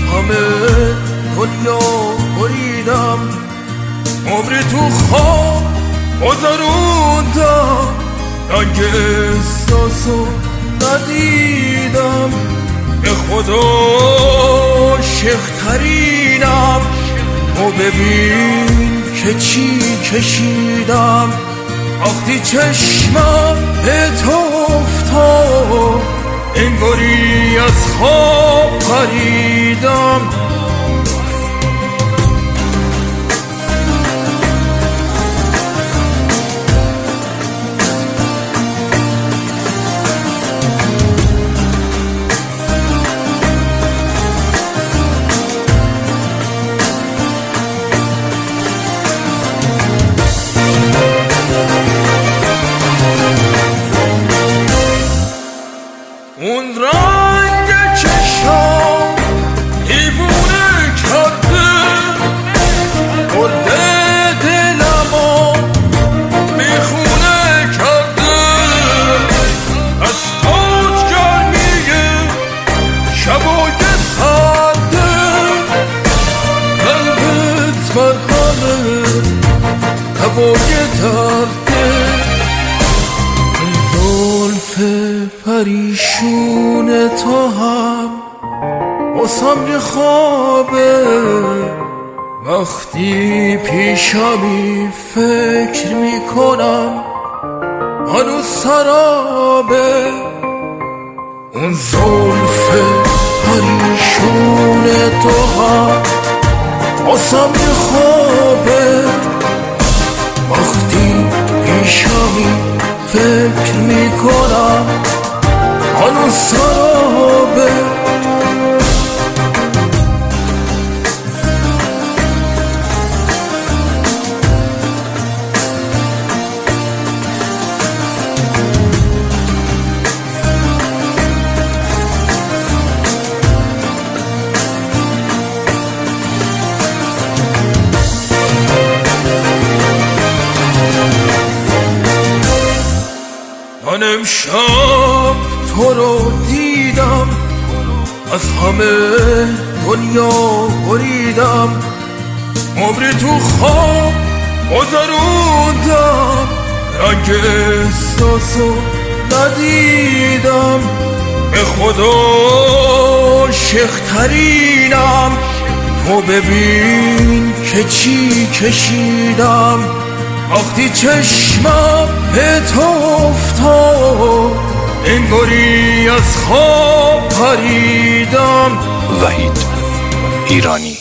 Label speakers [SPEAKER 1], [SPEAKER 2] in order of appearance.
[SPEAKER 1] همه دنیا بریدم، عمری تو خواب گذروندم، رنگ احساسو ندیدم، به خدا عاشق‌ترینم. و ببین که چی کشیدم وقتی چشمم به تو افتاد، انگاری از خواب پریدم. اون رنگ چشم دیوونه کرده، برده دلمو میخونه کرده، از تاج گرمیه شبای سرده، قلبت مرهمه هوای درده. زلف پریشون تو هم واسم یه خوابه، وقتی پیشمی فکر میکنم هنوز سرابه. اون زلف پریشون تو هم واسم یه خوابه، وقتی پیشمی فکر میکنم هنوز سرابه. من امشب تو رو دیدم، از همه دنیا بریدم، عمری تو خواب گذروندم، رنگ احساسو ندیدم، به خدا عاشق‌ترینم. تو ببین که چی کشیدم وقتی چشمم به تو افتاد، انگاری از خواب پریدم.
[SPEAKER 2] وحید ایرانی.